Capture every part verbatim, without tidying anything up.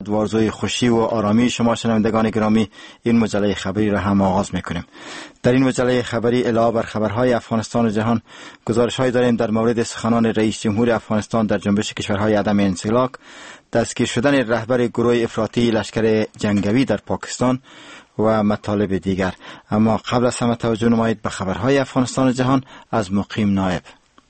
و آرزوی خوشی و آرامی شما شنوندگان گرامی، این مجله خبری را هم آغاز میکنیم. در این مجله خبری علاوه بر خبرهای افغانستان و جهان، گزارش‌هایی داریم در مورد سخنان رئیس جمهور افغانستان در جنبش کشورهای عدم انسلاک، دستگیر شدن رهبر گروه افراطی لشکر جنگی در پاکستان و مطالب دیگر. اما قبل از همه توجه نمایید به خبرهای افغانستان و جهان از مقیم نایب.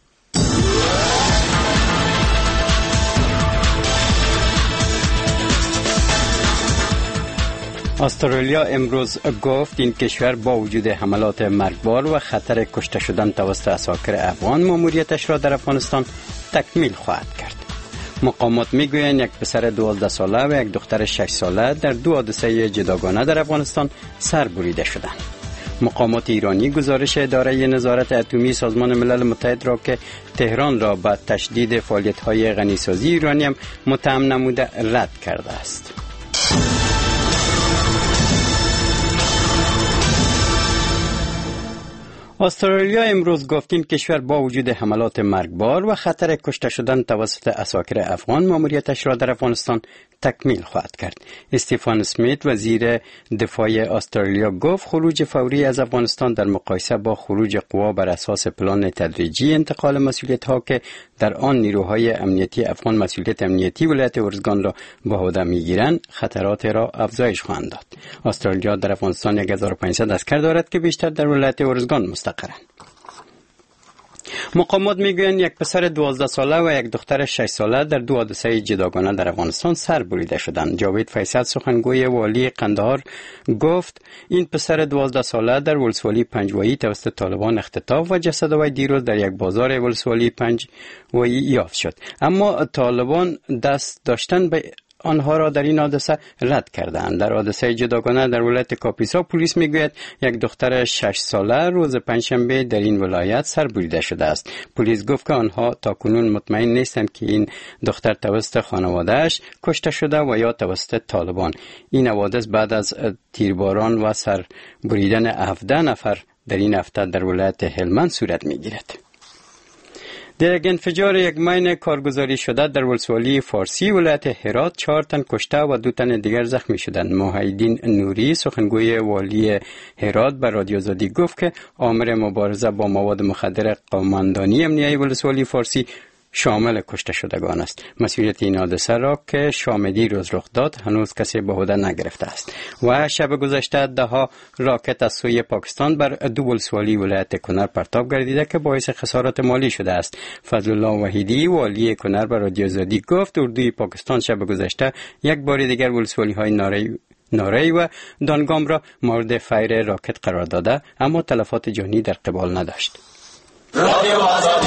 استرالیا امروز گفت این کشور با وجود حملات مرگبار و خطر کشته شدن توسط عساکر افغان ماموریتش را در افغانستان تکمیل خواهد کرد. مقامات میگویند یک پسر دوازده ساله و یک دختر شش ساله در دو حادثه جداگانه در افغانستان سر بریده شدند. مقامات ایرانی گزارش اداره نظارت اتمی سازمان ملل متحد را که تهران را به تشدید فعالیت‌های غنیسازی یورانیم متهم نموده رد کرده است. استرالیا امروز گفت این کشور با وجود حملات مرگبار و خطر کشته شدن توسط عساکر افغان ماموریتش را در افغانستان تکمیل خواهد کرد. استیفان اسمیت وزیر دفاع استرالیا گفت خروج فوری از افغانستان در مقایسه با خروج قوا بر اساس پلان تدریجی انتقال مسئولیت ها که در آن نیروهای امنیتی افغان مسئولیت امنیتی ولایت ارزگان را به عهده میگیرند خطرات را افزایش خواهند داد. استرالیا در افغانستان یک هزار و پانصد عسکر دارد که بیشتر در ولایت ارزگان مستقرند. مقامات میگویند یک پسر دوازده ساله و یک دختر شش ساله در دو حادثه جداگانه در افغانستان سر بریده شدند. جاوید فیصل سخنگوی والی قندهار گفت این پسر دوازده ساله در ولسوالی پنجوایی توسط طالبان اختطاف و جسد وی دیروز در یک بازار ولسوالی پنجوایی یافت شد، اما طالبان دست داشتن به آنها را در این حادثه رد کردند. در حادثه جداگانه در ولایت کاپیسا پلیس میگوید یک دختر شش ساله روز پنجشنبه در این ولایت سر بریده شده است. پلیس گفت که آنها تاکنون مطمئن نیستند که این دختر توسط خانواده‌اش کشته شده و یا توسط طالبان. این حوادث بعد از تیرباران و سر بریدن هفده نفر در این هفته در ولایت هلمند صورت میگیرد. در یک انفجار یک ماین کارگزاری شده در ولسوالی فارسی ولایت هرات چهار تن کشته و دو تن دیگر زخمی شدند. محیدین نوری سخنگوی والی هرات به رادیو آزادی گفت که آمر مبارزه با مواد مخدر قوماندانی امنیتی ولسوالی فارسی شامل کشته شدگان است. مسئولیت این حادثه را که شامدی روز رخ داد هنوز کسی به عهده نگرفته است. و شب گذشته ده ها راکت از سوی پاکستان بر دو ولسوالی ولایت کنر پرتاب گردیده که باعث خسارات مالی شده است. فضل الله وحیدی والی کنر به رادیو آزادی گفت اردوی پاکستان شب گذشته یک بار دیگر ولسوالی های ناری ناری و دانگام را مورد فیر راکت قرار داده، اما تلفات جانی در قبال نداشت. رادیو آزادی.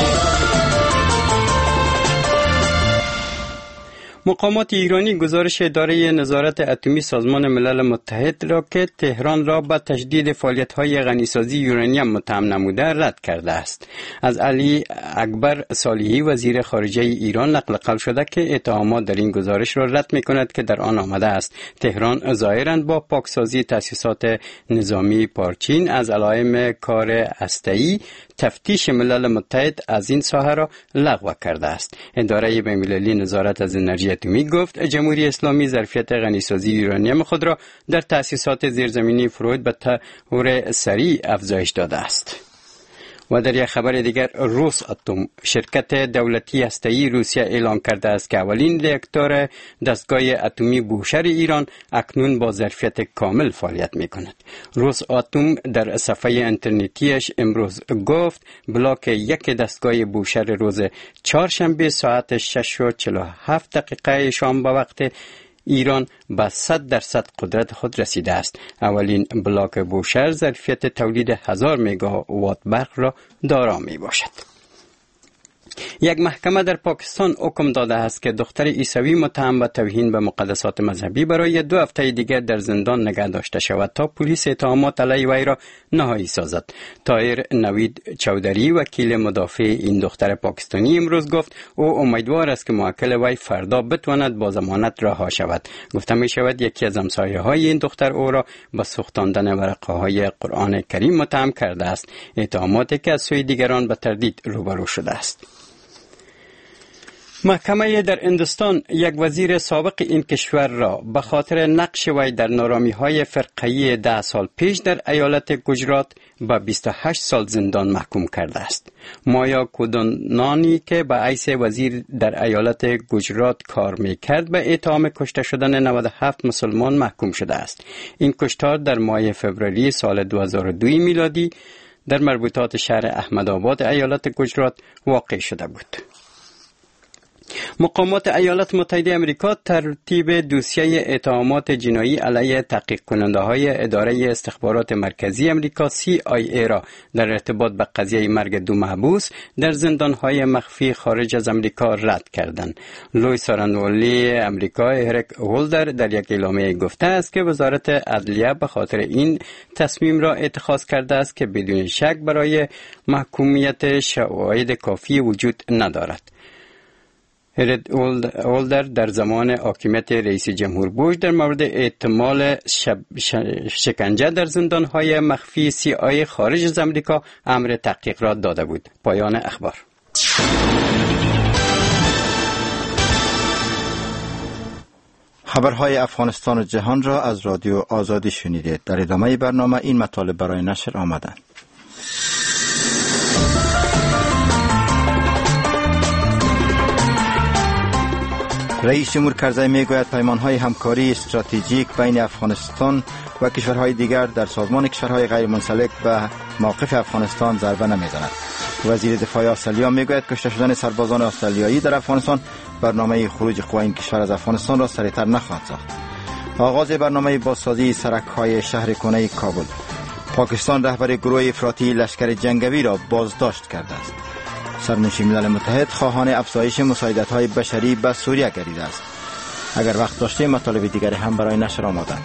مقامات ایرانی گزارش اداره نظارت اتمی سازمان ملل متحد را که تهران را به تشدید فعالیت‌های غنیسازی یورانیم متهم نموده رد کرده است. از علی اکبر صالحی وزیر خارجه ایران نقل قول شده که اتهامات در این گزارش را رد می‌کند که در آن آمده است تهران ظاهراً با پاکسازی تأسیسات نظامی پارچین از علائم کار هسته‌ای تفتیش ملل متحد از این ساحه را لغو کرده است. اداره بین‌المللی نظارت از انرژی اتمی گفت جمهوری اسلامی ظرفیت غنیسازی یورانیم خود را در تأسیسات زیرزمینی فروید به طور سریع افزایش داده است. و در یک خبر دیگر روس اتم شرکت دولتی هسته‌ای روسیه اعلام کرده است که اولین راکتور دستگاه اتمی بوشهر ایران اکنون با ظرفیت کامل فعالیت می‌کند. روس اتم در صفحه اینترنتیش امروز گفت بلاک یک دستگاه بوشهر روز چهارشنبه ساعت شش و چهل و هفت دقیقه شام به وقت ایران به صد درصد قدرت خود رسیده است. اولین بلاک بوشهر ظرفیت تولید هزار مگاوات برق را دارا می باشد. یک محکمه در پاکستان حکم داده است که دختر عیسوی متهم به توهین به مقدسات مذهبی برای دو هفته دیگر در زندان نگه داشته شود تا پلیس اتهامات علیه وی را نهایی سازد. طاهر نوید چودری وکیل مدافع این دختر پاکستانی امروز گفت او امیدوار است که موکل وی فردا بتواند با ضمانت رها شود. گفته می شود یکی از همسایه های این دختر او را به سوختاندن ورقه های قرآن کریم متهم کرده است. اتهاماتی که از سوی دیگران به تردید روبرو شده است. محکمه در هندوستان یک وزیر سابق این کشور را به خاطر نقش وی در نارامی‌های فرقه‌ای ده سال پیش در ایالت گجرات به بیست و هشت سال زندان محکوم کرده است. مایا کودنانی که به حیث وزیر در ایالت گجرات کار می‌کرد به اتهام کشته شدن نود و هفت مسلمان محکوم شده است. این کشتار در ماه فوریه سال دو هزار و دو میلادی در مربوطات شهر احمدآباد ایالت گجرات واقع شده بود. مقامات ایالات متحده آمریکا ترتیب دوسیه اتهامات جنایی علیه تحقیق کننده های اداره استخبارات مرکزی آمریکا سی آی ای را در ارتباط به قضیه مرگ دو محبوس در زندان های مخفی خارج از آمریکا رد کردند. لوی سارانوالی آمریکا اریک هولدر در یک اعلامیه گفته است که وزارت عدلیه به خاطر این تصمیم را اتخاذ کرده است که بدون شک برای محکومیت شواهد کافی وجود ندارد. هرد اولدر در زمان حاکمیت رئیس جمهور بوش در مورد احتمال شکنجه در زندانهای مخفی سی آی خارج از امریکا امر تحقیق را داده بود. پایان اخبار. خبرهای افغانستان و جهان را از رادیو آزادی شنیدید. در ادامه برنامه این مطالب برای نشر آمدند. رئیس جمهور کرزی میگوید پیمانهای همکاری استراتژیک بین افغانستان و کشورهای دیگر در سازمان کشورهای غیر منسلک به موقف افغانستان ضربه نمیزند. وزیر دفاع استرالیا میگوید کشته شدن سربازان استرالیایی در افغانستان برنامه خروج قوا این کشور از افغانستان را سریعتر نخواهد ساخت. آغاز برنامه بازسازی سرک‌های شهر کنه کابل. پاکستان رهبر گروه افراطی لشکر جنگی را بازداشت کرده است. سرنوشت ملل متحد خواهان افزایش مساعدت‌های بشری به سوریه گردیده است. اگر وقت داشته مطالب دیگری هم برای نشر آمادند.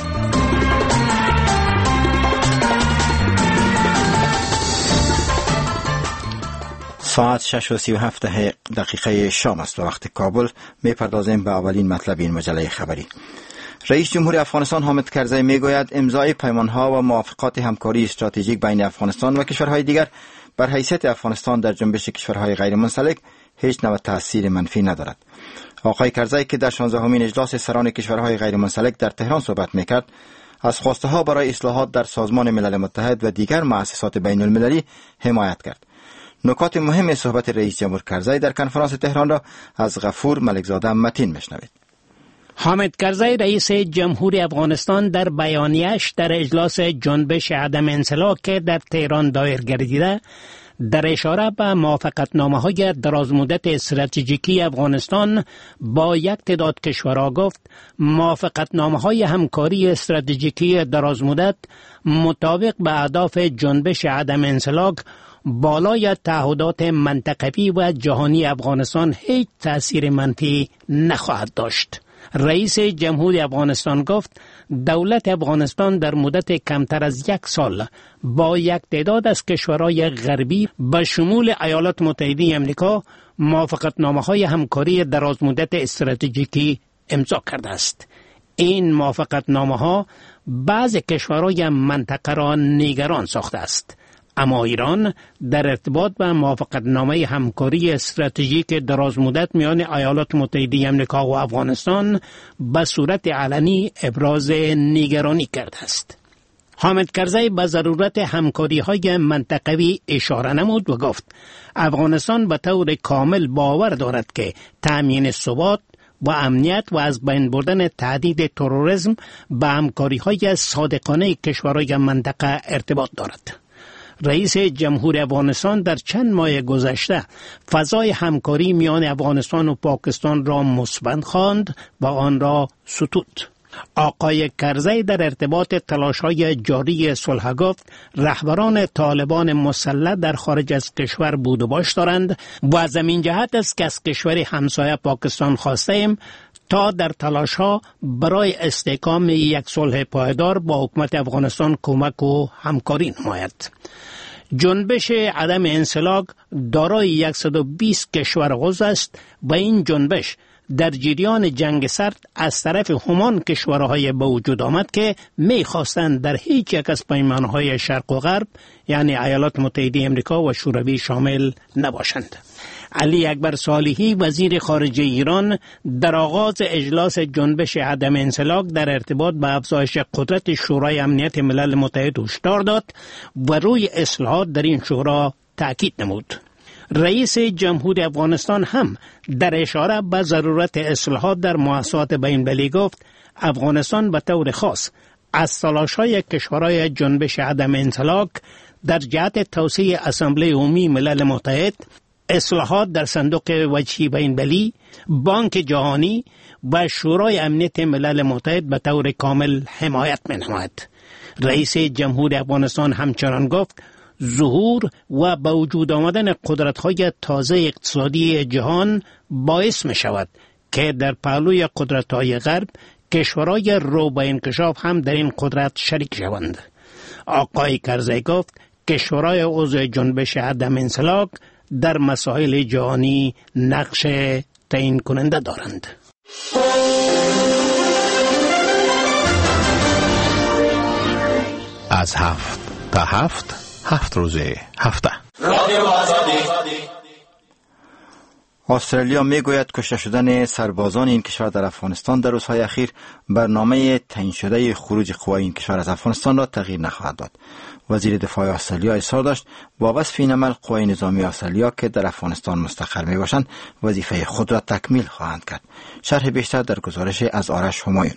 ساعت شش و سی و هفت دقیقه شام است و وقت کابل. می‌پردازیم به اولین مطلب این مجله خبری. رئیس جمهور افغانستان حامد کرزی میگوید امضای پیمان‌ها و موافقات همکاری استراتژیک بین افغانستان و کشورهای دیگر بر حیثیت افغانستان در جنبش کشورهای غیر منسلک هیچ نوع تأثیر منفی ندارد. آقای کرزی که در شانزدهمین اجلاس سران کشورهای غیر منسلک در تهران صحبت میکرد، از خواسته ها برای اصلاحات در سازمان ملل متحد و دیگر مؤسسات بین المللی حمایت کرد. نکات مهم صحبت رئیس جمهور کرزی در کنفرانس تهران را از غفور ملکزاده متین میشنوید. حامد کرزی رئیس جمهور افغانستان در بیانیه‌اش در اجلاس جنبش عدم انسلاک که در تهران دایر گردیده در اشاره به موافقتنامه‌های درازمدت استراتژیکی افغانستان با یک تعداد کشورها گفت موافقتنامه‌های همکاری استراتژیکی درازمدت مطابق به اهداف جنبش عدم انسلاک بالای تعهدات منطقوی و جهانی افغانستان هیچ تأثیر منفی نخواهد داشت. رئیس جمهور افغانستان گفت دولت افغانستان در مدت کمتر از یک سال با یک تعداد از کشورهای غربی به شمول ایالات متحده آمریکا موافقتنامه‌های همکاری درازمدت استراتژیکی امضا کرده است. این موافقتنامه‌ها بعض کشورهای منطقه را نگران ساخته است. اما ایران در ارتباط به موافقتنامه همکاری استراتژیک درازمدت میان ایالات متحده آمریکا و افغانستان به صورت علنی ابراز نگرانی کرده است. حامد کرزی به ضرورت همکاری‌های منطقوی اشاره نمود و گفت افغانستان به طور کامل باور دارد که تأمین ثبات و امنیت و از بین بردن تهدید تروریسم به همکاری‌های صادقانه کشورهای منطقه ارتباط دارد. رئیس جمهور افغانستان در چند ماه گذشته فضای همکاری میان افغانستان و پاکستان را مثبت خواند و آن را ستود. آقای کرزی در ارتباط تلاش‌های جاری صلح گفت رهبران طالبان مسلح در خارج از کشور بود و باش دارند و از این جهت است که از کشور همسایه پاکستان خواستیم تا در تلاش‌ها برای استحکام یک صلح پایدار با حکومت افغانستان کمک و همکاری نماید. جنبش عدم انسلاک دارای صد و بیست کشور عضو است و این جنبش در جریان جنگ سرد از طرف همان کشورهای به وجود آمد که می‌خواستند در هیچ یک از پیمانهای شرق و غرب یعنی ایالات متحده آمریکا و شوروی شامل نباشند. علی اکبر صالحی وزیر خارجه ایران در آغاز اجلاس جنبش عدم انسلاک در ارتباط به افزایش قدرت شورای امنیت ملل متحد هشدار داد و روی اصلاحات در این شورا تأکید نمود. رئیس جمهور افغانستان هم در اشاره به ضرورت اصلاحات در مؤسسات بین‌المللی گفت افغانستان به طور خاص از تلاش‌های کشورهای جنبش عدم انسلاک در جهت توسعه اسامبله عمومی ملل متحد، اصلاحات در صندوق وجهی بین‌المللی، بانک جهانی و شورای امنیت ملل متحد به طور کامل حمایت می‌نماید. رئیس جمهور افغانستان همچنان گفت ظهور و به وجود آمدن قدرت‌های تازه اقتصادی جهان باعث می‌شود که در پهلوی قدرت‌های غرب کشورهای رو به انکشاف هم در این قدرت شریک شوند. آقای کرزی گفت کشورهای عضو جنبش عدم انسلاک در مسائل جهانی نقش تعیین کننده دارند. از هفت تا هفت هفت روزه هفته. استرالیا میگوید کشته شدن سربازان این کشور در افغانستان در روزهای اخیر برنامه تعیین شده خروج قوای این کشور از افغانستان را تغییر نخواهد داد. وزیر دفاع استرالیا اصرار داشت با وصف این عمل قوای نظامی استرالیا که در افغانستان مستقر می باشند وظیفه خود را تکمیل خواهند کرد. شرح بیشتر در گزارش از آرش همایون.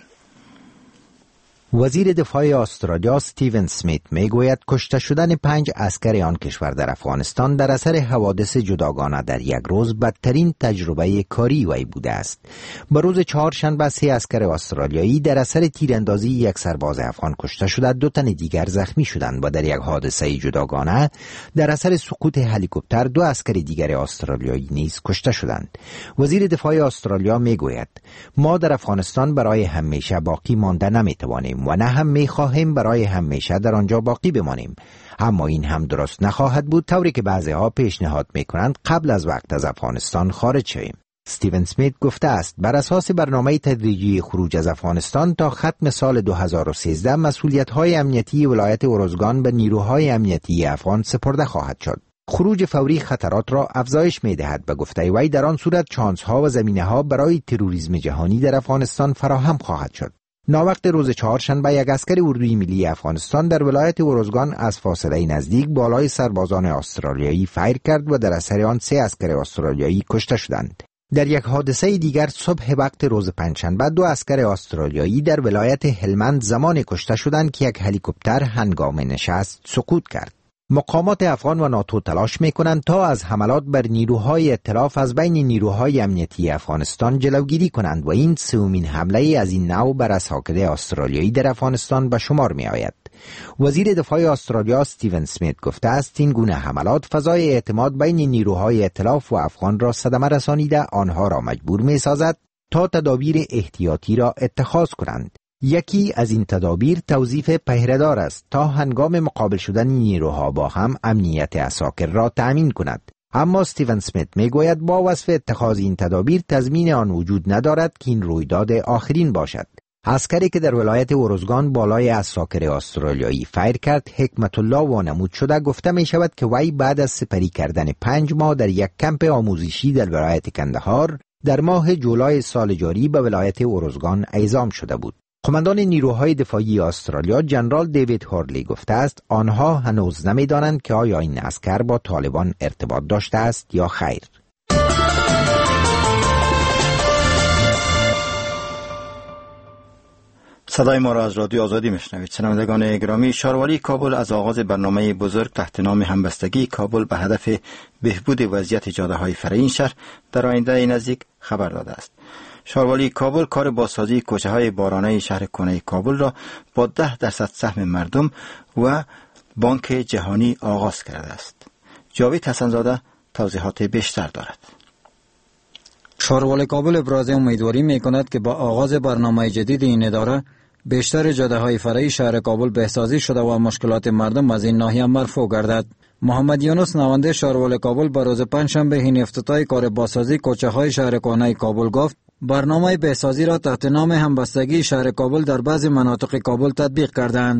وزیر دفاع استرالیا استیون سمیت میگوید کشته شدن پنج عسکر آن کشور در افغانستان در اثر حوادث جداگانه در یک روز بدترین تجربه کاری وی بوده است. به روز چهارشنبه سه عسکر استرالیایی در اثر تیراندازی یک سرباز افغان کشته شده، دو تن دیگر زخمی شدند و در یک حادثه جداگانه در اثر سقوط هلیکوپتر دو عسکر دیگر استرالیایی نیز کشته شدند. وزیر دفاع استرالیا میگوید ما در افغانستان برای همیشه باقی مانده نمیتوانیم و نه هم می‌خواهیم برای همیشه در آنجا باقی بمانیم. اما این هم درست نخواهد بود، طوری که بعضی‌ها پیشنهاد می‌کنند قبل از وقت از افغانستان خارج شویم. استیون سمیت گفته است بر اساس برنامه تدریجی خروج از افغانستان تا ختم سال دو هزار و سیزده مسئولیت‌های امنیتی ولایت اروزگان به نیروهای امنیتی افغان سپرده خواهد شد. خروج فوری خطرات را افزایش می‌دهد. به گفته وی در آن صورت شانس‌ها و زمینه‌ها برای تروریسم جهانی در افغانستان فراهم خواهد شد. ناوقت روز چهارشنبه یک عسکر اردوی ملی افغانستان در ولایت اروزگان از فاصله نزدیک بالای سربازان استرالیایی فایر کرد و در اثر آن سه عسکر استرالیایی کشته شدند. در یک حادثه دیگر صبح وقت روز پنجشنبه دو عسکر استرالیایی در ولایت هلمند زمان کشته شدند که یک هلیکوپتر هنگام نشست سقوط کرد. مقامات افغان و ناتو تلاش می‌کنند تا از حملات بر نیروهای ائتلاف از بین نیروهای امنیتی افغانستان جلوگیری کنند و این سومین حمله از این نوع بر اساکر استرالیایی در افغانستان به شمار می‌آید. وزیر دفاع استرالیا استیون سمیت گفته است این گونه حملات فضای اعتماد بین نیروهای ائتلاف و افغان را صدمه رسانیده آنها را مجبور می‌سازد تا تدابیر احتیاطی را اتخاذ کنند. یکی از این تدابیر توظیف پهره‌دار است تا هنگام مقابل شدن نیروها با هم امنیت اساکر را تأمین کند. اما استیون سمیت میگوید با وصف اتخاذ این تدابیر تضمین آن وجود ندارد که این رویداد آخرین باشد. عسکری که در ولایت اروزگان بالای اساکر استرالیایی فایر کرد حکمت الله وانمود شده گفته می شود که وی بعد از سپری کردن پنج ماه در یک کمپ آموزشی در ولایت کندهار در ماه جولای سال جاری به ولایت اروزگان اعزام شده بود. قماندان نیروهای دفاعی استرالیا جنرال دیوید هورلی گفته است آنها هنوز نمی‌دانند که آیا این عسکر با طالبان ارتباط داشته است یا خیر. صدای ما را از رادیو آزادی میشنوید. شنوندگان گرامی، شاروالی کابل از آغاز برنامه بزرگ تحت نام همبستگی کابل به هدف بهبود وضعیت جاده‌های فرعی این شهر در آینده نزدیک خبر داده است. شاروالی کابل کار بازسازی کوچه‌های بارانه شهر کنه کابل را با ده درصد سهم مردم و بانک جهانی آغاز کرده است. جاوید حسنزاده توضیحات بیشتر دارد. شاروالی کابل ابراز امیدواری می‌کند که با آغاز برنامه جدید این اداره بیشتر جاده‌های فرعی شهر کابل بهسازی شده و مشکلات مردم از این ناحیه مرفوع گردد. محمد یونس نماینده شاروالی کابل به روز پنجشنبه این افتتاح کار بازسازی کوچه‌های شهر کنه کابل گفت برنامه بهسازی را تحت نام همبستگی شهر کابل در بعضی مناطق کابل تطبیق کردند.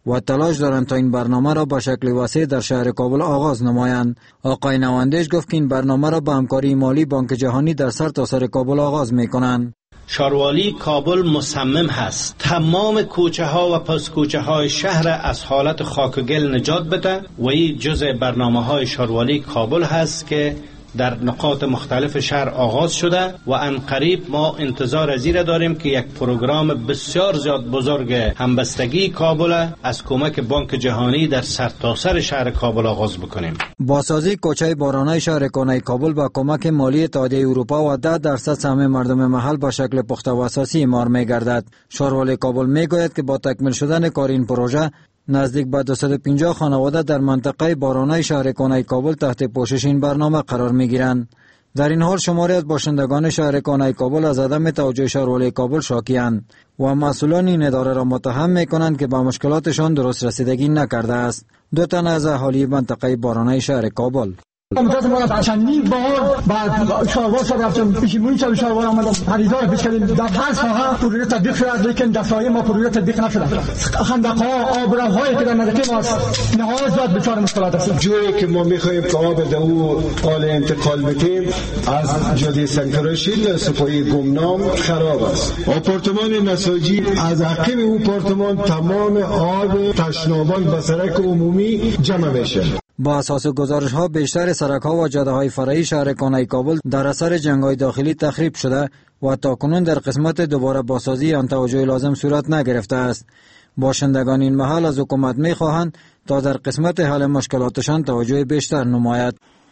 و تلاش دارند تا این برنامه را به شکل وسیع در شهر کابل آغاز نمایند. آقای نواندیش گفت که این برنامه را با همکاری مالی بانک جهانی در سر تا سر کابل آغاز میکنند. شاروالی کابل مصمم هست تمام کوچه ها و پس کوچه های شهر از حالت خاک و گل نجات بده و این جزء برنامه های شاروالی کابل هست که در نقاط مختلف شهر آغاز شده و ان قریب ما انتظار از این داریم که یک پروگرام بسیار زیاد بزرگ همبستگی کابل از کمک بانک جهانی در سرتاسر شهر کابل آغاز بکنیم. بازسازی کوچه بارانه شهر کنه کابل با کمک مالی اتحادیه اروپا و ده درصد سهم مردم محل به شکل پخته و اساسی اعمار می‌گردد. شاروالی کابل میگوید که با تکمیل شدن کار این پروژه نزدیک به دویست و پنجاه خانواده در منطقه بارانه شهر کنه کابل تحت پوشش این برنامه قرار میگیرند. در این حال شماری از باشندگان شهر کنه کابل از عدم توجه شاروالی کابل شاکی‌اند و مسئولان این اداره را متهم میکنند که به مشکلاتشان درست رسیدگی نکرده است. دو تن از اهالی منطقه بارانه شهر کابل مدت ما چندین بار بعد شاروار شد رفتم پیشمونی چه شاروار آمدم خریدار پیش کردیم در هر ساحه پروژه تطبیق شد لیکن در سایه ما پروژه تطبیق نشد. خندق‌ها آبراهایی که در منطقه ما نهایت زیاد دچار مشکلات است. جوری که ما می‌خوایم که آب در او قال انتقال بدیم از جاده سنگتراشیل سپاهی گمنام خراب است. آپارتمان نساجی از عقب او آپارتمان تمام آب تشنابان به سرک عمومی جمع میشه. با اساس گزارش ها بیشتر سرک ها و جاده های فرعی شهر کنه کابل در اثر جنگ های داخلی تخریب شده و تاکنون در قسمت دوباره بازسازی آن توجه لازم صورت نگرفته است. باشندگان این محل از حکومت می خواهند تا در قسمت حل مشکلاتشان توجه بیشتر نماید.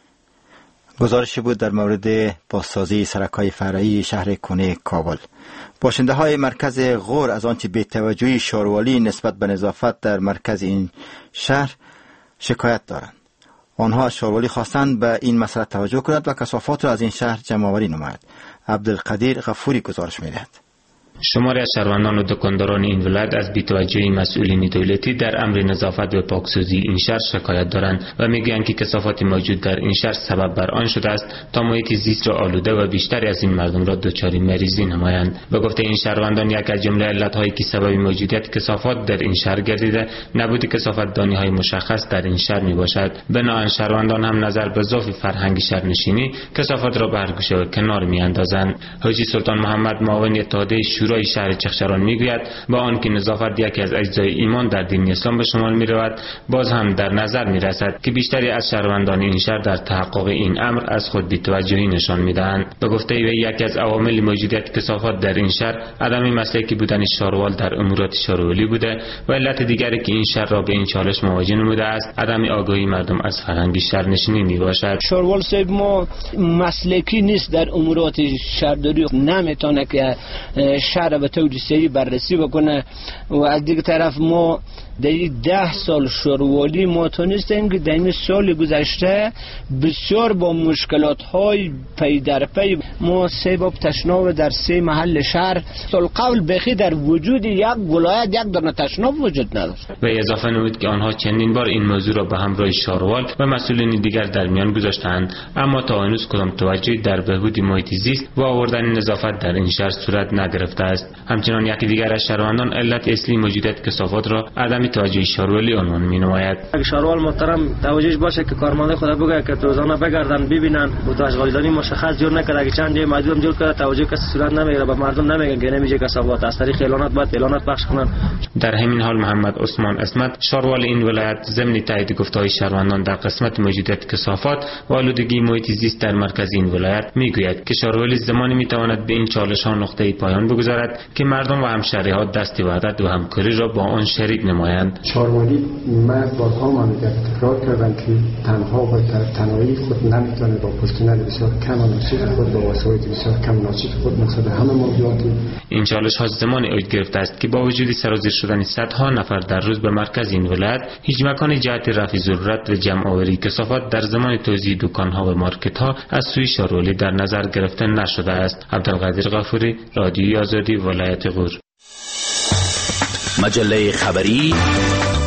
گزارشی بود در مورد بازسازی سرک های فرعی شهر کنه کابل. باشنده های مرکز غور از آنچه بی‌توجهی شاروالی نسبت به نظافت در مرکز این شهر شکایت دارند. آنها از شاروالی خواستند به این مسئله توجه کند و کثافات را از این شهر جمع آوری نماید. عبدالقدیر غفوری گزارش می‌دهد. شماری از شهروندان و دکانداران این ولایت از بی‌توجهی مسئولین دولتی در امر نظافت و پاکسازی این شهر شکایت دارند و میگویند که کثافات موجود در این شهر سبب بر آن شده است تا محیط زیست را آلوده و بیشتری از این مردم را دچار مریضی نمایند. به گفته این شهروندان یک از جمله علت‌هایی که سبب موجودیت کثافات در این شهر گردیده نبود کثافت دانی‌های مشخص در این شهر میباشد. بنابراین شهروندان هم نظر به ضعف فرهنگ شهرنشینی کثافات را به هر گوشه و کنار میاندازند. حاجی سلطان محمد معاون اتحادیه شورای شهر چخچران میگوید با آنکه نظافت یکی از اجزای ایمان در دین اسلام به شمار میرود، باز هم در نظر میرسد که بیشتری از شهروندان این شهر در تحقق این امر از خود بی‌توجهی نشان میدهند. به گفته وی یکی از عوامل موجودیت کثافات در این شهر عدم مسلکی بودن شاروال در امورات شاروالی بوده و علت دیگری که این شهر را به این چالش مواجه نموده است عدم آگاهی مردم از فرهنگ شهرنشینی میباشد. شاروال صاحب ما مسلکی نیست در امورات شهرداری، نمیتونه که شهر به طور سریع بررسی بکنه و از دیگه طرف ما در ده سال شاروالی ما تونستیم که در این سال گذشته بسیار با مشکلات های پی در پی ما سه باب تشناب در سه محل شهر سال قبل بخی در وجود یک ولایت یک دانه تشناب وجود نداشت. و اضافه نمود که آنها چندین بار این موضوع را به همراه شاروال و مسئولین دیگر در میان گذاشتند اما تا هنوز کدام توجهی در بهبود محیط زیست و آوردن نظافت در این شهر صورت نگرفته است. همچنان یکی دیگر از شهروندان علت اصلی موجودیت کثافات را عدم توجه شاروالی عنوان می‌نماید. شاروال محترم توجهش باشه که کارمند خود بگه که روزانه بگردن ببینن و تو اشغالدانی مشخص جور نکرده که چند جای محدود جور کرده توجه کسی صورت نمیگیره، به مردم نمیگن که نمیشه کثافات از طریق اعلانات باید اعلانات پخش کنن. در همین حال محمد عثمان اسمت شاروال این ولایت ضمن تایید گفته‌های شهروندان در قسمت موجودیت کثافات و آلودگی محیط زیست در مرکز این ولایت میگوید که شاروالی زمانی میتواند به این چالش‌ها نقطه پایان بگذارد که مردم و همشهری‌ها دست وحدت و همکاری را با آن شریک نمایند. شاروالی مرد بارها مانده تکرار کردن که تنها و تنهایی خود نمیتونه با پشتیبانی بسیار کم مناسب خود با وسایل بسیار کم مناسب خود مقصد همه موضوعات این چالش ها زمانی اوج گرفته است که با وجود سرازیر شدن صدها نفر در روز به مرکز این ولایت هیچ مکان جهت رفع ضرورت و جمع آوری کثافات در زمان توزیع دکان ها و مارکت ها از سوی شاروالی در نظر گرفته نشده است. عبدالقادر غفوری، رادیوی آزادی، ولایت غور. مجله خبری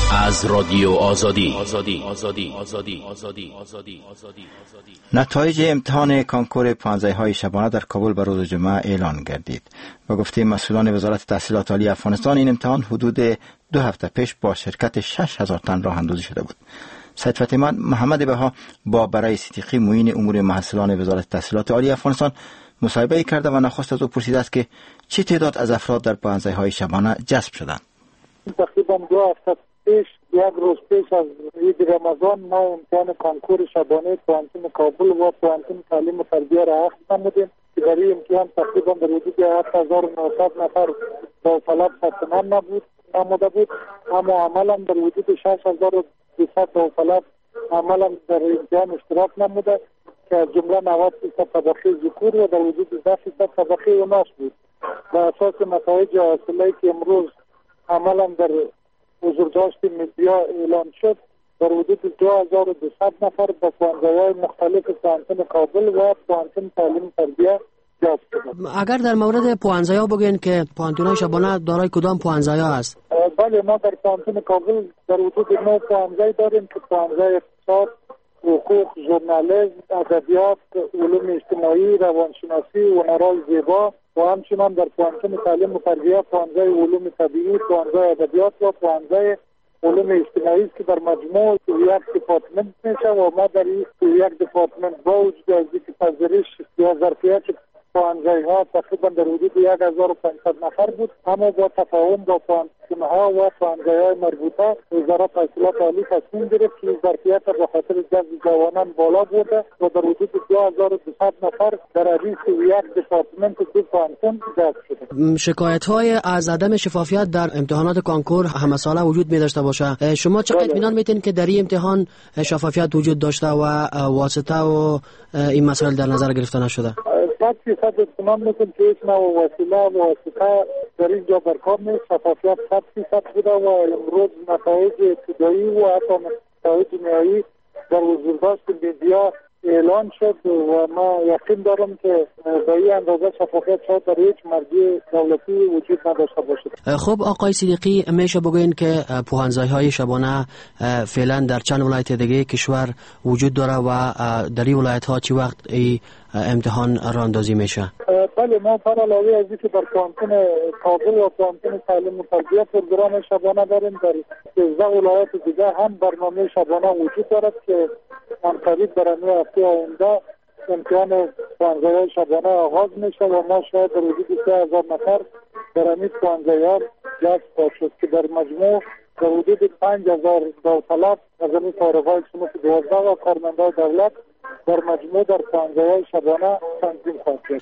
از رادیو آزادی. آزادی آزادی آزادی آزادی آزادی آزادی. نتایج امتحان کنکور پانزده های شبانه در کابل به روز جمعه اعلان گردید. با گفته مسئولان وزارت تحصیلات عالی افغانستان، این امتحان حدود دو هفته پیش با شرکت شش هزار تن راه اندازی شده بود. سید فتیمان محمد بها با برای صدیقی معین امور محصلان وزارت تحصیلات عالی افغانستان مصاحبه کرده و نخست از او پرسیده است که چه تعداد از افراد در پانزده های شبانه جذب شدند. تقریبا دو هفته پیش، یک روز پیش از عید رمضان، ما امتحان کنکور شبانه پوانتون کابل و پوانتون تعلیم و تربیه را عقد نمودیم که در این امتحان تقریبا در حدود هفت هزار و نهصد نفر داوطلب ثبت نام نبود نموده بود، اما عملا در حدود شش هزار و دویست داوطلب عملا در امتحان اشتراک نموده که از جمله نود فیصد طبقه ذکور و در حدود ده فیصد طبقه اناث بود. و اساس نتایج حاصله که امروز عملا در حضورداشت مدیا اعلان شد، در حدود دو هزار و دویست نفر به پوانزه‌های مختلف پوانتون کابل و پوانتون تعلیم تربیه جذب شدند. اگر در مورد پوانزه‌ها بگین که پوانتون‌های شبانه دارای کدام پوانزه‌ها است؟ بله، ما در پوانتون کابل در حدود نه پوانزه داریم که پوانزه اقتصاد، حقوق، ژورنالیسم، ادبیات، علوم اجتماعی، روانشناسی، هنرهای زیبا و همچنان در پوانتون تعلیم و تربیه پوانزه علوم طبیعی، پوانزه ادبیات و پوانزه علوم اجتماعی است که در مجموع یک دپارتمنت میشه و ما در این یک دپارتمنت با وجود از اینکه پذیرش یا ظرفیت پوانزه ها تقریبا در حدود یک هزار و پانصد نفر بود، اما با تفاهم با پوانتون ها و پوانزه های مربوطه وزارت تحصیلات عالی تصمیم گرفت که ظرفیت به خاطر جذب جوانان بالا بوده و در حدود دو هزار و دویست نفر در حدیث یک دپارتمنت دو پوانتون جذب شده. شکایت های از عدم شفافیت در امتحانات کنکور همه ساله وجود می داشته باشه، شما چقدر اطمینان میتین که در این امتحان شفافیت وجود داشته و واسطه و این مسائل در نظر گرفته نشده؟ صد فیصد اطمینان میکنم که هیچ نوع وسیله و واسطه در اینجا برکار نیست. شفافیت صد فیصد بوده و امروز نتایج ابتدایی و حتی نتایج نهایی در حضورداشت مدیا اعلان شد و ما یقین دارم که به این اندازه شفافیت شاید در هیچ مرجع دولتی وجود نداشته باشد. خب آقای صدیقی، میشه بگوین که پوانزه‌های های شبانه فعلا در چند ولایت دیگه کشور وجود داره و در این ولایت ها چی وقت ای امتحان راندازی میشه؟ بله، ما پر علاوه از اینکه در پوانتون کابل و پوانتون تعلیم و تربیه پروگرام شبانه داریم، در سیزده ولایت دیگه هم برنامه شبانه وجود دارد که قریب در همین هفته آینده امتحان پوانزه‌های شبانه آغاز میشه و ما شاید در حدود سه هزار نفر در همین پوانزه‌ها جذب خواهد شد که در مجموع در حدود پنج هزار داوطلب از همین فارغ‌های صنف دوازده و کارمندان دولت در مجموع در پوانزه‌های شبانه تنظیم خواهد شد.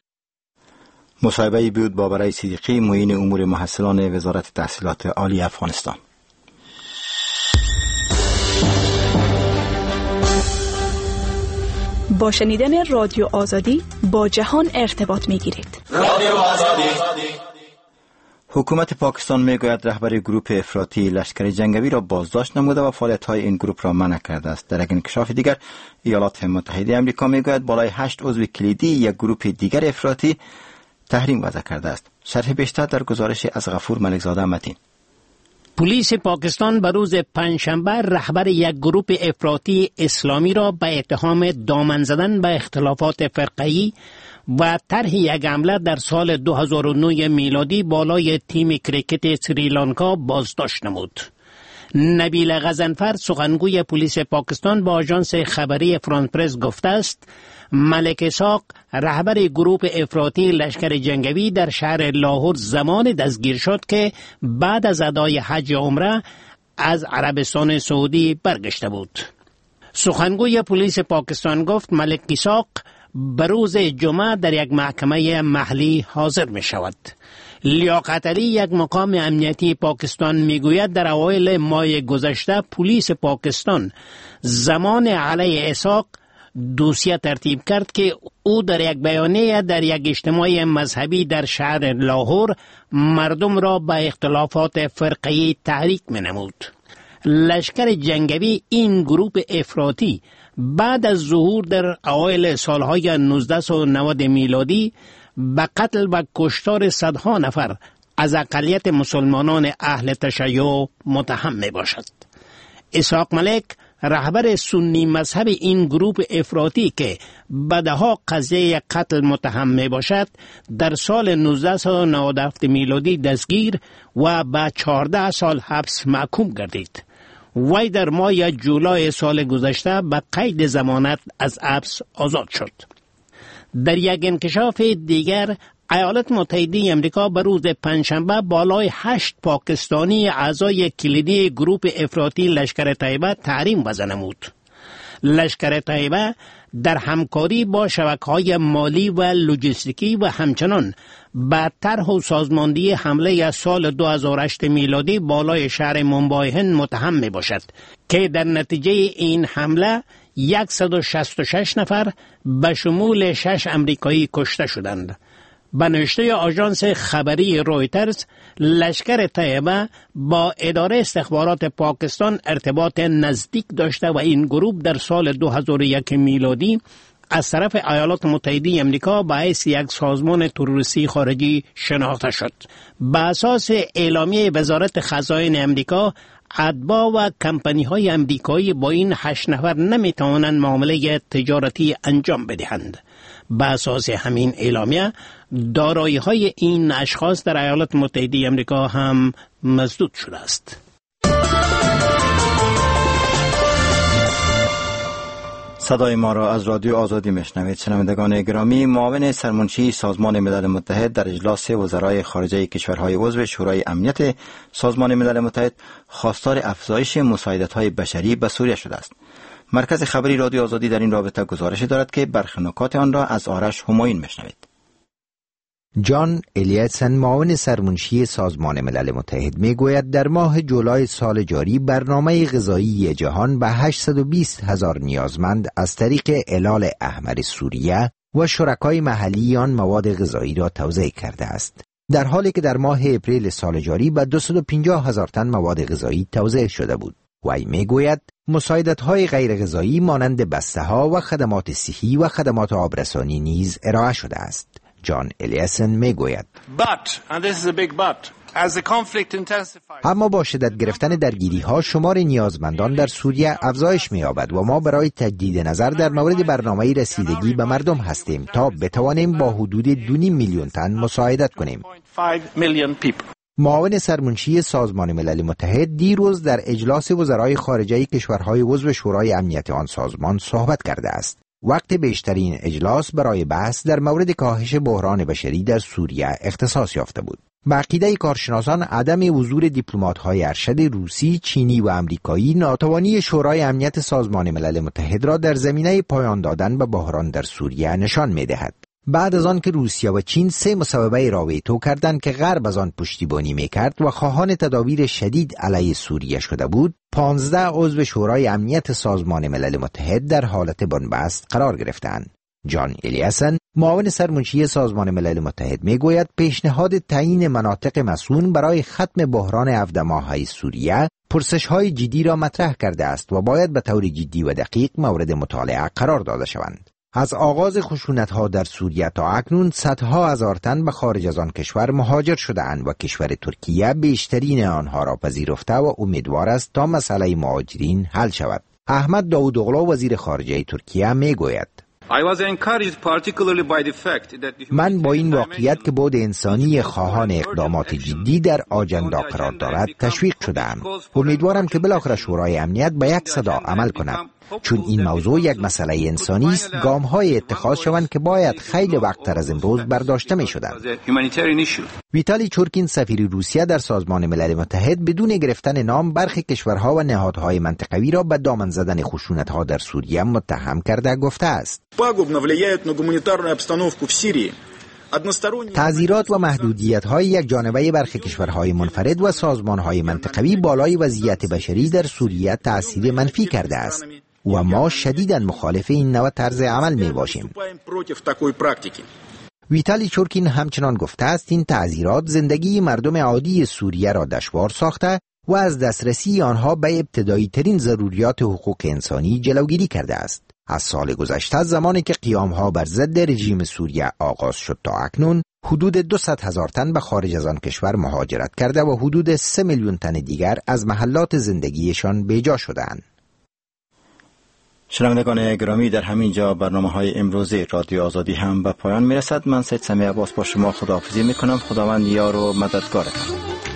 مصاحبه‌ای بود با برای صدیقی معین امور محصلان وزارت تحصیلات عالی افغانستان. با شنیدن رادیو آزادی با جهان ارتباط می‌گیرید. رادیو آزادی. حکومت پاکستان میگوید رهبر گروه افراطی لشکر جنگی را بازداشت نموده و فعالیت‌های این گروه را منع کرده است. در یک انکشاف دیگر، ایالات متحده آمریکا میگوید بالای هشت عضو کلیدی یک گروه دیگر افراطی تحریم وضع کرده است. شرح بیشتر در گزارش از غفور ملکزاده متین. پلیس پاکستان به روز پنجشنبه رهبر یک گروه افراطی اسلامی را به اتهام دامن زدن به اختلافات فرقه‌ای و طرح یک حمله در سال دو هزار و نه میلادی بالای تیم کریکت سریلانکا بازداشت نمود. نبیل غضنفر، سخنگوی پلیس پاکستان، با آژانس خبری فرانس پرس گفته است ملک اسحاق، رهبر گروه افراطی لشکر جنگی، در شهر لاهور زمان دستگیر شد که بعد از ادای حج عمره از عربستان سعودی برگشته بود. سخنگوی پلیس پاکستان گفت ملک اسحاق به روز جمعه در یک محکمه محلی حاضر می شود. لیاقت علی، یک مقام امنیتی پاکستان، میگوید در اوایل ماه گذشته پلیس پاکستان زمان علی اسحاق دوسیه ترتیب کرد که او در یک بیانیه در یک اجتماع مذهبی در شهر لاهور مردم را به اختلافات فرقه‌ای تحریک می‌نمود. لشکر جنگی، این گروه افراطی، بعد از ظهور در اوایل سالهای نوزده نود میلادی به قتل و کشتار صدها نفر از اقلیت مسلمانان اهل تشیع متهم می باشد. اسحاق ملک رهبر سنی مذهب این گروه افراطی که بعدها قضیه قتل متهم می باشد در سال نوزده و نود و هفت میلادی دستگیر و به چهارده سال حبس محکوم گردید. وی در ماه جولای سال گذشته به قید ضمانت از حبس آزاد شد. در یک انکشاف دیگر ایالات متحده آمریکا به روز پنجشنبه بالای هشت پاکستانی اعضای کلیدی گروه افراطی لشکر طیبه تحریم وضع نمود. لشکر طیبه در همکاری با شبکه‌های مالی و لوجستیکی و همچنان به طرح و سازماندهی حمله از سال دو هزار و هشت میلادی بالای شهر مومبای هند متهم می باشد که در نتیجه این حمله صد و شصت و شش نفر به شمول شش امریکایی کشته شدند. به نوشته آژانس خبری رویترز، لشکر طیبه با اداره استخبارات پاکستان ارتباط نزدیک داشته و این گروه در سال دو هزار و یک میلادی از طرف ایالات متحده آمریکا به حیث یک سازمان تروریستی خارجی شناخته شد. به اساس اعلامیه وزارت خزائن آمریکا، اتباع و کمپانی های امریکایی با این هشت نفر نمی توانند معامله تجارتی انجام بدهند. به اساس همین اعلامیه دارایی های این اشخاص در ایالات متحده آمریکا هم مسدود شده است. صدای ما را از رادیو آزادی میشنوید. شنوندگان گرامی، معاون سرمنشی سازمان ملل متحد در اجلاس وزرای خارجه کشورهای عضو شورای امنیت سازمان ملل متحد خواستار افزایش مساعدت‌های بشری به سوریه شده است. مرکز خبری رادیو آزادی در این رابطه گزارش دارد که برخی نکات آن را از آرش همایون میشنوید. جان الیاسن، معاون سرمنشی سازمان ملل متحد، میگوید در ماه جولای سال جاری برنامه غذایی جهان به هشتصد و بیست هزار نیازمند از طریق هلال احمر سوریه و شرکای محلی آن مواد غذایی را توزیع کرده است، در حالی که در ماه اپریل سال جاری به دویست و پنجاه هزار تن مواد غذایی توزیع شده بود. وی میگوید مساعدت‌های غیر غذایی مانند بسته‌ها و خدمات صحی و خدمات آبرسانی نیز ارائه شده است. جان الیاسن میگوید اما با شدت گرفتن درگیری ها شمار نیازمندان در سوریه افزایش می‌یابد و ما برای تجدید نظر در مورد برنامه رسیدگی به مردم هستیم تا بتوانیم با حدود دو میلیون تن مساعدت کنیم. معاون سرمنشی سازمان ملل متحد دیروز در اجلاس وزرای خارجه کشورهای عضو شورای امنیت آن سازمان صحبت کرده است. وقت بیشترین اجلاس برای بحث در مورد کاهش بحران بشری در سوریه اختصاص یافته بود. به عقیده کارشناسان، عدم حضور دیپلمات‌های ارشد روسی، چینی و آمریکایی ناتوانی شورای امنیت سازمان ملل متحد را در زمینه پایان دادن به بحران در سوریه نشان می‌دهد. بعد از آن که روسیه و چین سه مصوبه را ویتو کردند که غرب از آن پشتیبانی می‌کرد و خواهان تدابیر شدید علیه سوریه شده بود، پانزده عضو شورای امنیت سازمان ملل متحد در حالت بنبست قرار گرفتند. جان الیاسن، معاون سرمنشی سازمان ملل متحد، میگوید پیشنهاد تعیین مناطق مسئول برای ختم بحران هفده ماهه سوریه پرسش‌های جدی را مطرح کرده است و باید به طور جدی و دقیق مورد مطالعه قرار داده شوند. از آغاز خشونت‌ها در سوریه تا اکنون صدها هزار تن به خارج از آن کشور مهاجر شده‌اند و کشور ترکیه بیشترین آنها را پذیرفته و امیدوار است تا مسئله مهاجرین حل شود. احمد داوودوغلو، وزیر خارجه ترکیه، میگوید من با این واقعیت که بود انسانی خواهان اقدامات جدی در آجندا قرار دارد تشویق شدم. امیدوارم که بالاخره شورای امنیت به یک صدا عمل کند، چون این موضوع یک مسئله انسانی است. گام‌های اتخاذ شوند که باید خیلی وقت‌تر از امروز برداشته می‌شدند. ویتالی چورکین، سفیر روسیه در سازمان ملل متحد، بدون گرفتن نام برخی کشورها و نهادهای منطقوی را به دامن زدن خشونت‌ها در سوریه متهم کرده گفته است تعزیرات و محدودیت‌های یک جانبه برخی کشورهای منفرد و سازمان‌های منطقوی بالای وضعیت بشری در سوریه تأثیر منفی کرده است و ما شدیداً مخالف این نوع طرز عمل می‌باشیم. ویتالی چورکین همچنان گفته است این تعزیرات زندگی مردم عادی سوریه را دشوار ساخته و از دسترسی آنها به ابتدایی ترین ضروریات حقوق انسانی جلوگیری کرده است. از سال گذشته، زمانی که قیام‌ها بر ضد رژیم سوریه آغاز شد تا اکنون، حدود دویست هزار تن به خارج از آن کشور مهاجرت کرده و حدود سه میلیون تن دیگر از محلات زندگیشان بیجا شدند. شنوندگان گرامی، در همین جا برنامه های امروزی رادیو آزادی هم به پایان میرسد. من سید سمیع عباس با شما خداحافظی میکنم. خداوند یار و مددگارتان.